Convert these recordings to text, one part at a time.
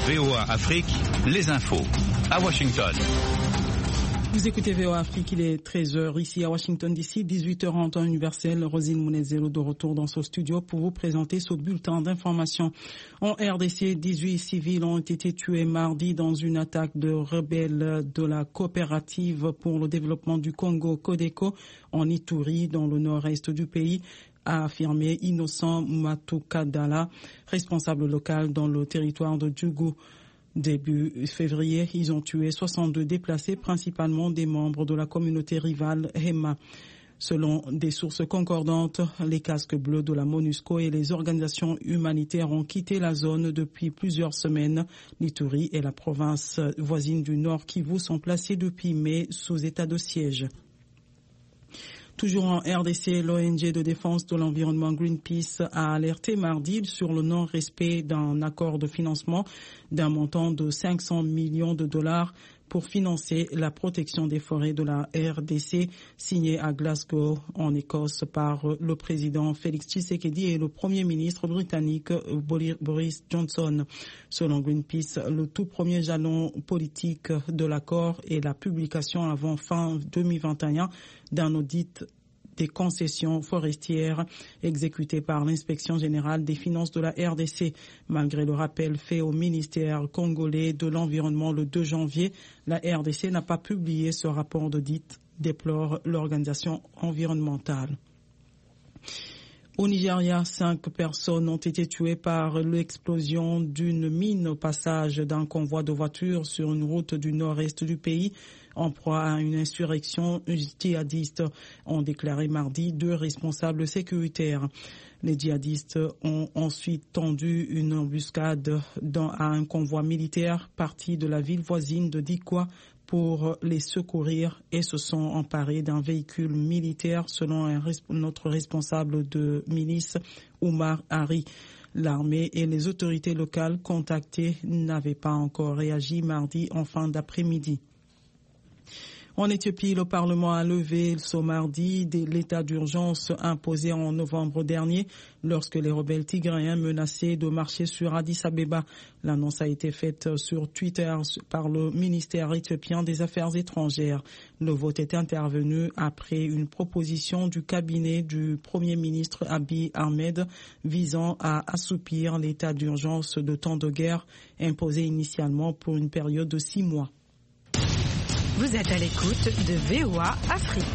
VOA Afrique, les infos. À Washington. Vous écoutez VOA Afrique, il est 13h ici à Washington DC, 18h en temps universel. Rosine Mounezelo de retour dans ce studio pour vous présenter ce bulletin d'information. En RDC, 18 civils ont été tués mardi dans une attaque de rebelles de la coopérative pour le développement du Congo, Codeco, en Ituri, dans le nord-est du pays, a affirmé Innocent Matukadala, responsable local dans le territoire de Djougou. Début février, ils ont tué 62 déplacés, principalement des membres de la communauté rivale Hema. Selon des sources concordantes, les casques bleus de la MONUSCO et les organisations humanitaires ont quitté la zone depuis plusieurs semaines. L'Ituri et la province voisine du Nord Kivu sont placés depuis mai sous état de siège. Toujours en RDC, l'ONG de défense de l'environnement Greenpeace a alerté mardi sur le non-respect d'un accord de financement d'un montant de 500 millions de dollars pour financer la protection des forêts de la RDC, signé à Glasgow, en Écosse, par le président Félix Tshisekedi et le Premier ministre britannique Boris Johnson. Selon Greenpeace, le tout premier jalon politique de l'accord est la publication avant fin 2021 d'un audit des concessions forestières exécutées par l'Inspection générale des finances de la RDC. Malgré le rappel fait au ministère congolais de l'Environnement le 2 janvier, la RDC n'a pas publié ce rapport d'audit, déplore l'organisation environnementale. Au Nigeria, 5 personnes ont été tuées par l'explosion d'une mine au passage d'un convoi de voitures sur une route du nord-est du pays, en proie à une insurrection djihadiste, ont déclaré mardi 2 responsables sécuritaires. Les djihadistes ont ensuite tendu une embuscade à un convoi militaire parti de la ville voisine de Dikwa pour les secourir et se sont emparés d'un véhicule militaire, selon notre responsable de milice, Oumar Hari. L'armée et les autorités locales contactées n'avaient pas encore réagi mardi en fin d'après-midi. En Éthiopie, le Parlement a levé ce mardi l'état d'urgence imposé en novembre dernier lorsque les rebelles tigréens menaçaient de marcher sur Addis Abeba. L'annonce a été faite sur Twitter par le ministère éthiopien des Affaires étrangères. Le vote est intervenu après une proposition du cabinet du Premier ministre Abiy Ahmed visant à assouplir l'état d'urgence de temps de guerre imposé initialement pour une période de 6 mois. Vous êtes à l'écoute de VOA Afrique.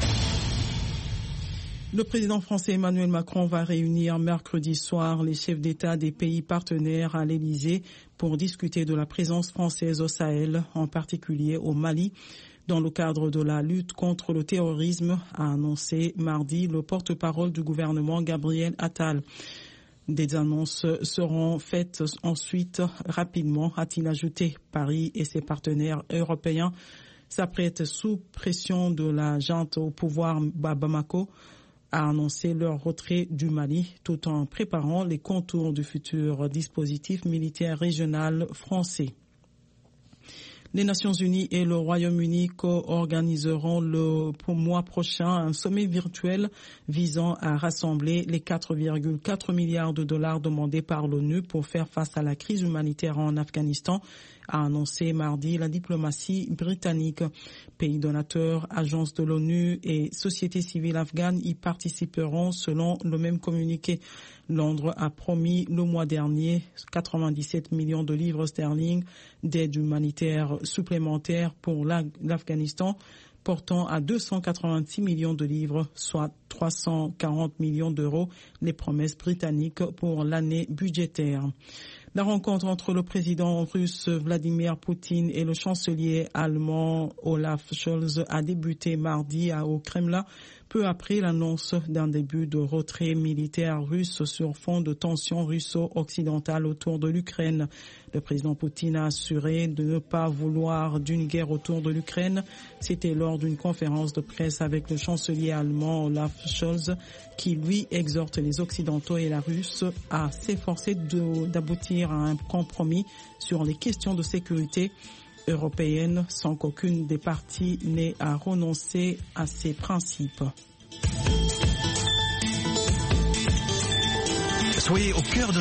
Le président français Emmanuel Macron va réunir mercredi soir les chefs d'État des pays partenaires à l'Élysée pour discuter de la présence française au Sahel, en particulier au Mali, dans le cadre de la lutte contre le terrorisme, a annoncé mardi le porte-parole du gouvernement Gabriel Attal. Des annonces seront faites ensuite rapidement, a-t-il ajouté. Paris et ses partenaires européens s'apprêtent sous pression de la junte au pouvoir Bamako à annoncer leur retrait du Mali tout en préparant les contours du futur dispositif militaire régional français. Les Nations Unies et le Royaume-Uni co-organiseront le mois prochain un sommet virtuel visant à rassembler les 4,4 milliards de dollars demandés par l'ONU pour faire face à la crise humanitaire en Afghanistan, a annoncé mardi la diplomatie britannique. Pays donateurs, agences de l'ONU et sociétés civiles afghanes y participeront selon le même communiqué. Londres a promis le mois dernier 97 millions de livres sterling d'aide humanitaire supplémentaire pour l'Afghanistan, portant à 286 millions de livres, soit 340 millions d'euros, les promesses britanniques pour l'année budgétaire. La rencontre entre le président russe Vladimir Poutine et le chancelier allemand Olaf Scholz a débuté mardi au Kremlin, peu après l'annonce d'un début de retrait militaire russe sur fond de tensions russo-occidentales autour de l'Ukraine. Le président Poutine a assuré de ne pas vouloir d'une guerre autour de l'Ukraine. C'était lors d'une conférence de presse avec le chancelier allemand Olaf Scholz, qui lui exhorte les Occidentaux et la Russe à s'efforcer d'aboutir à un compromis sur les questions de sécurité européenne sans qu'aucune des parties n'ait à renoncer à ses principes. Soyez au cœur de